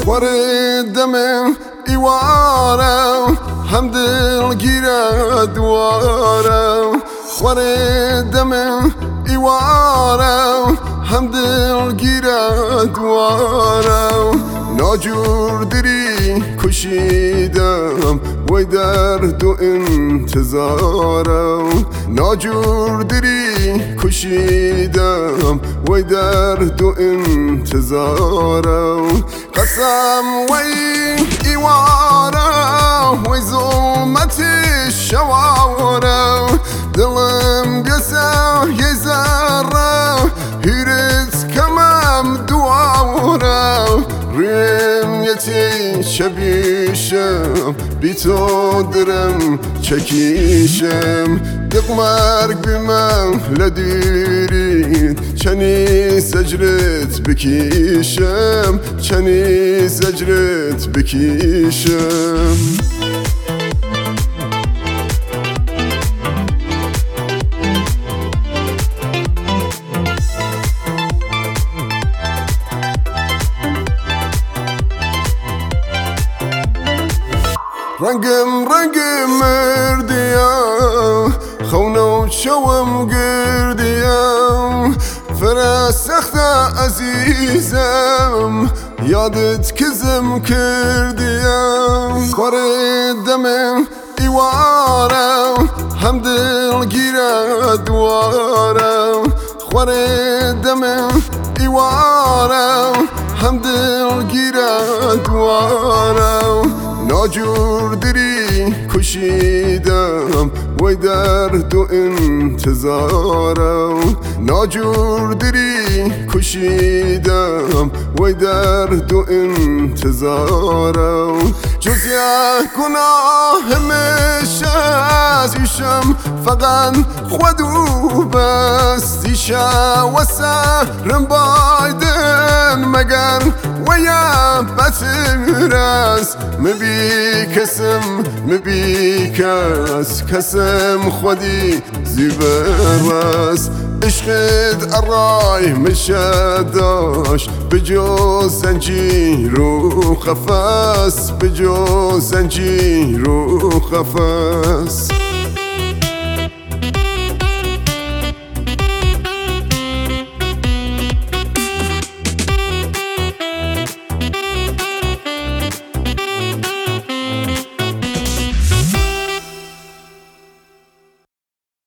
خوردم ایوارم هم دلگیره دوارم خوردم ایوارم هم دلگیره دوارم ناجور دری کشیدم وی درد و انتظارم ناجور دری کشیدم وی درد و انتظارم قسم وی ایوارم وی ظلمت شوارم دلم بیسه یه ذره هیرت کمم دوارم ریم یتی شبیشم بی تو درم چکیشم دق مرگ بیمم لدیرید چنی زجرت بکیشم چنی زجرت بکیشم رنگم مردیم خونو شوم گردیم فرسخت عزیزم یادت کزم کردیم خوردم ایوارم هم دلگیره دوارم خوردم ایوارم هم دلگیره دوارم ناجور دری کشیدم وی درد و انتظارم ناجور دری کشیدم وی درد و انتظارم جز یک گناه همیشه ازیشم فقط خودو بس دیشه و سرم بایدن مگر ویا بترس مبی کسم خودی زیبرس عشقت الرای مشداش بجو زنجیر و خفاس بجو زنجیر و خفاس